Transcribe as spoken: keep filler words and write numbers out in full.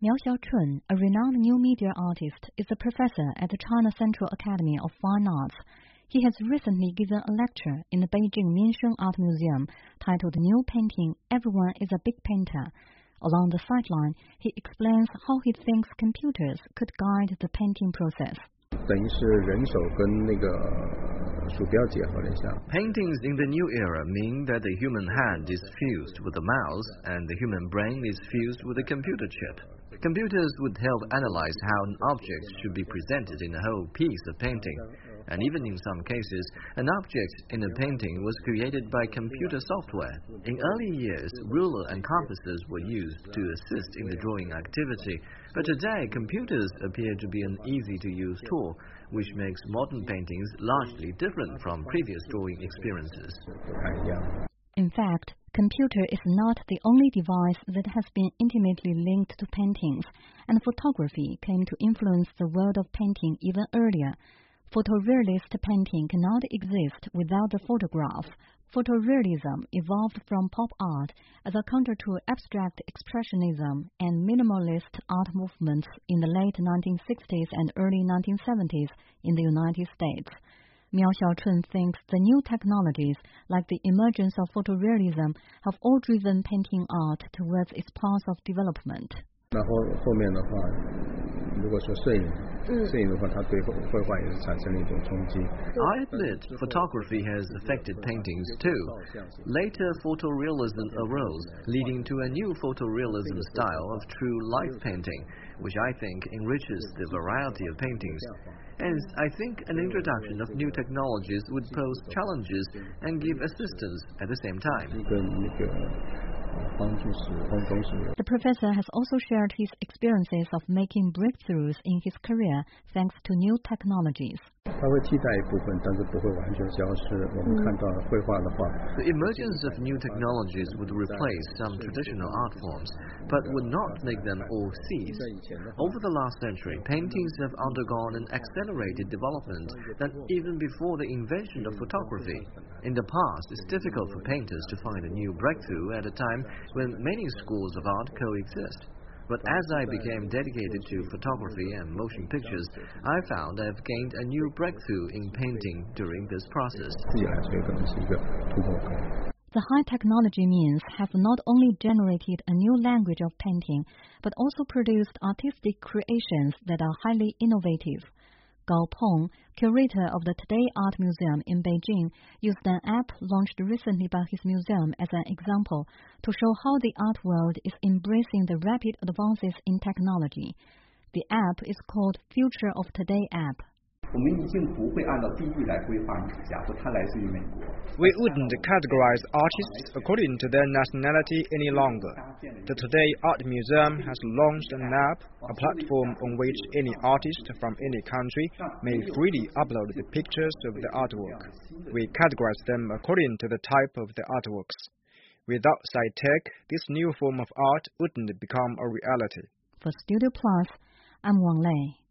Miao Xiaochun, a renowned new media artist, is a professor at the China Central Academy of Fine Arts. He has recently given a lecture in the Beijing Minsheng Art Museum titled New Painting, Everyone is a Big Painter. Along the sideline, he explains how he thinks computers could guide the painting process. Paintings in the new era mean that the human hand is fused with the mouse and the human brain is fused with a computer chip. Computers would help analyze how an object should be presented in a whole piece of painting. And even in some cases, an object in a painting was created by computer software. In early years, ruler and compasses were used to assist in the drawing activity, but today computers appear to be an easy-to-use tool, which makes modern paintings largely different from previous drawing experiences. In fact, computer is not the only device that has been intimately linked to paintings, and photography came to influence the world of painting even earlier. Photorealist painting cannot exist without the photograph. Photorealism evolved from pop art as a counter to abstract expressionism and minimalist art movements in the late nineteen sixties and early nineteen seventies in the United States. Miao Xiaochun thinks the new technologies, like the emergence of photorealism, have all driven painting art towards its path of development. I admit photography has affected paintings too. Later, photorealism arose, leading to a new photorealism style of true life painting, which I think enriches the variety of paintings. Hence, I think an introduction of new technologies would pose challenges and give assistance at the same time. The professor has also shared his experiences of making breakthroughs in his career thanks to new technologies. The emergence of new technologies would replace some traditional art forms, but would not make them all cease. Over the last century, paintings have undergone an accelerated development than even before the invention of photography. In the past, it's difficult for painters to find a new breakthrough at a time when many schools of art coexist. But as I became dedicated to photography and motion pictures, I found I have gained a new breakthrough in painting during this process. The high technology means have not only generated a new language of painting, but also produced artistic creations that are highly innovative. Gao Peng, curator of the Today Art Museum in Beijing, used an app launched recently by his museum as an example to show how the art world is embracing the rapid advances in technology. The app is called Future of Today app. We wouldn't categorize artists according to their nationality any longer. The Today Art Museum has launched an app, a platform on which any artist from any country may freely upload the pictures of the artwork. We categorize them according to the type of the artworks. Without SciTech, this new form of art wouldn't become a reality. For Studio Plus, I'm Wang Lei.